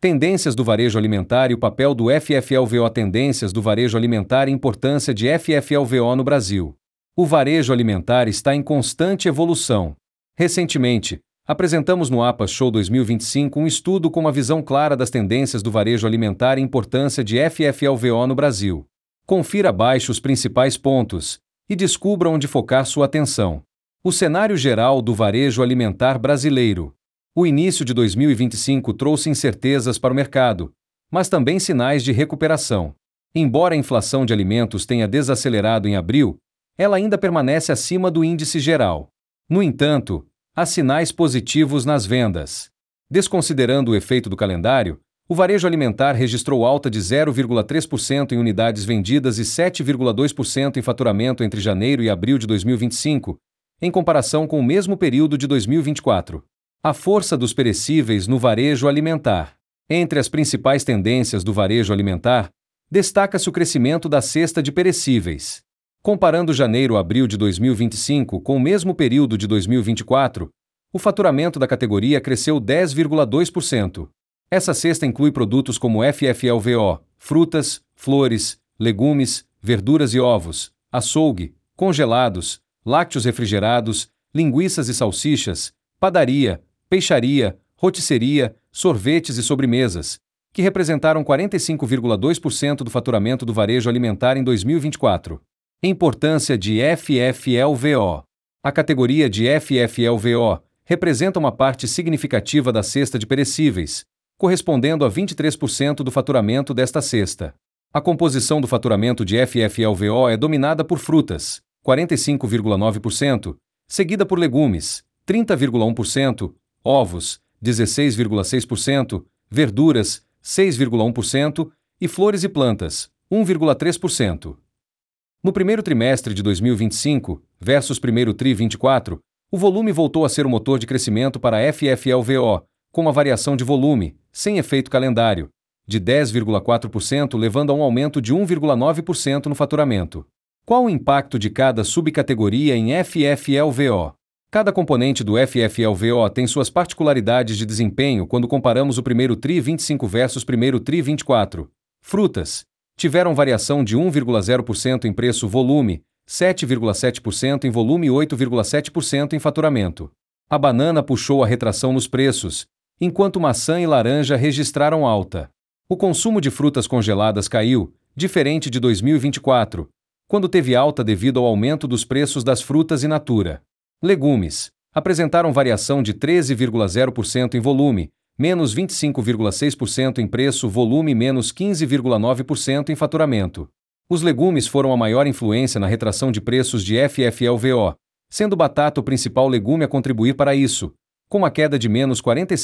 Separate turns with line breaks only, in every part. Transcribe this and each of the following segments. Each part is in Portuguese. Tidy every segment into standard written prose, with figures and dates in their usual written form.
Tendências do varejo alimentar e o papel do FFLVO. Tendências do varejo alimentar e importância de FFLVO no Brasil. O varejo alimentar está em constante evolução. Recentemente, apresentamos no APA Show 2025 um estudo com uma visão clara das tendências do varejo alimentar e importância de FFLVO no Brasil. Confira abaixo os principais pontos e descubra onde focar sua atenção. O cenário geral do varejo alimentar brasileiro. O início de 2025 trouxe incertezas para o mercado, mas também sinais de recuperação. Embora a inflação de alimentos tenha desacelerado em abril, ela ainda permanece acima do índice geral. No entanto, há sinais positivos nas vendas. Desconsiderando o efeito do calendário, o varejo alimentar registrou alta de 0,3% em unidades vendidas e 7,2% em faturamento entre janeiro e abril de 2025, em comparação com o mesmo período de 2024. A força dos perecíveis no varejo alimentar. Entre as principais tendências do varejo alimentar, destaca-se o crescimento da cesta de perecíveis. Comparando janeiro a abril de 2025 com o mesmo período de 2024, o faturamento da categoria cresceu 10,2%. Essa cesta inclui produtos como FFLVO, frutas, flores, legumes, verduras e ovos, açougue, congelados, lácteos refrigerados, linguiças e salsichas, padaria, peixaria, rotisseria, sorvetes e sobremesas, que representaram 45,2% do faturamento do varejo alimentar em 2024. Importância de FFLVO. A categoria de FFLVO representa uma parte significativa da cesta de perecíveis, correspondendo a 23% do faturamento desta cesta. A composição do faturamento de FFLVO é dominada por frutas, 45,9%, seguida por legumes, 30,1%, ovos, 16,6%, verduras, 6,1% e flores e plantas, 1,3%. No primeiro trimestre de 2025, versus primeiro TRI 24, o volume voltou a ser o motor de crescimento para a FFLVO, com uma variação de volume, sem efeito calendário, de 10,4%, levando a um aumento de 1,9% no faturamento. Qual o impacto de cada subcategoria em FFLVO? Cada componente do FFLVO tem suas particularidades de desempenho quando comparamos o primeiro TRI 25 versus primeiro TRI 24. Frutas tiveram variação de 1,0% em preço-volume, 7,7% em volume e 8,7% em faturamento. A banana puxou a retração nos preços, enquanto maçã e laranja registraram alta. O consumo de frutas congeladas caiu, diferente de 2024, quando teve alta devido ao aumento dos preços das frutas in natura. Legumes apresentaram variação de 13,0% em volume, menos 25,6% em preço, volume, menos 15,9% em faturamento. Os legumes foram a maior influência na retração de preços de FFLVO, sendo batata o principal legume a contribuir para isso, com uma queda de menos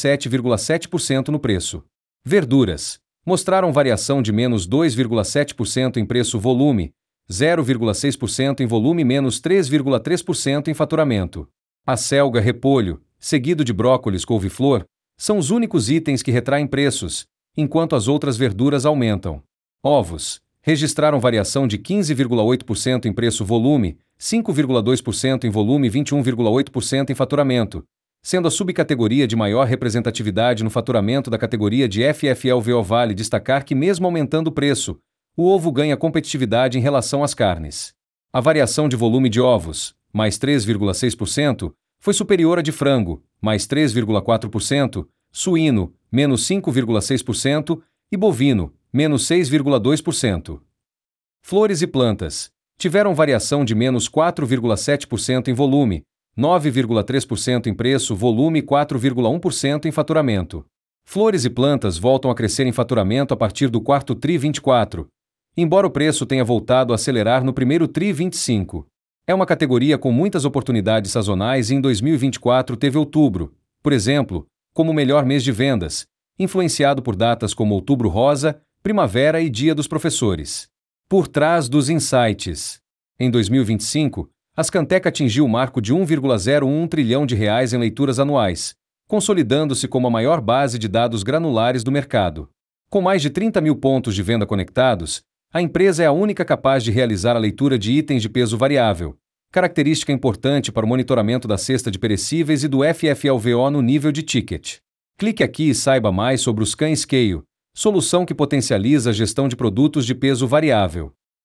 47,7% no preço. Verduras mostraram variação de menos 2,7% em preço-volume, 0,6% em volume e menos 3,3% em faturamento. A selga, repolho, seguido de brócolis, couve-flor, são os únicos itens que retraem preços, enquanto as outras verduras aumentam. Ovos registraram variação de 15,8% em preço-volume, 5,2% em volume e 21,8% em faturamento, sendo a subcategoria de maior representatividade no faturamento da categoria de FFLVO. Vale destacar que, mesmo aumentando o preço, o ovo ganha competitividade em relação às carnes. A variação de volume de ovos, mais 3,6%, foi superior à de frango, mais 3,4%, suíno, menos 5,6% e bovino, menos 6,2%. Flores e plantas tiveram variação de menos 4,7% em volume, 9,3% em preço, volume e 4,1% em faturamento. Flores e plantas voltam a crescer em faturamento a partir do quarto TRI 24, embora o preço tenha voltado a acelerar no primeiro TRI 25. É uma categoria com muitas oportunidades sazonais e em 2024 teve outubro, por exemplo, como o melhor mês de vendas, influenciado por datas como Outubro Rosa, Primavera e Dia dos Professores. Por trás dos insights. Em 2025, a Scantec atingiu o marco de 1,01 trilhão de reais em leituras anuais, consolidando-se como a maior base de dados granulares do mercado. Com mais de 30 mil pontos de venda conectados, a empresa é a única capaz de realizar a leitura de itens de peso variável, característica importante para o monitoramento da cesta de perecíveis e do FFLVO no nível de ticket. Clique aqui e saiba mais sobre o Scan Scale, solução que potencializa a gestão de produtos de peso variável.